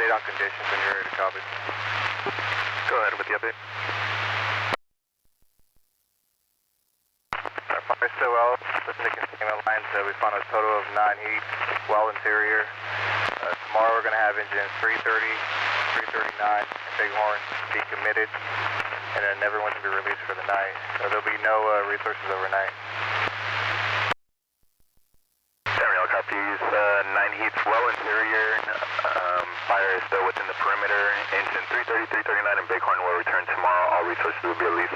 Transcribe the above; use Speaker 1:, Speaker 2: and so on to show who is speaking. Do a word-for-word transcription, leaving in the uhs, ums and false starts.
Speaker 1: update on conditions when you're ready to copy.
Speaker 2: Go ahead with the update.
Speaker 1: Our fire's still well. Listen to containment lines. Uh, we found a total of nine heats, well interior. Uh, tomorrow we're going to have engines three thirty, three thirty-nine, and Bighorn be committed, and then everyone's going to be released for the night. So there'll be no uh, resources overnight.
Speaker 2: Ariel copies. Uh, nine heats, well interior. Um, fire is still within the perimeter. Engine three thirty, three thirty-nine, and Bighorn will return tomorrow. All resources will be released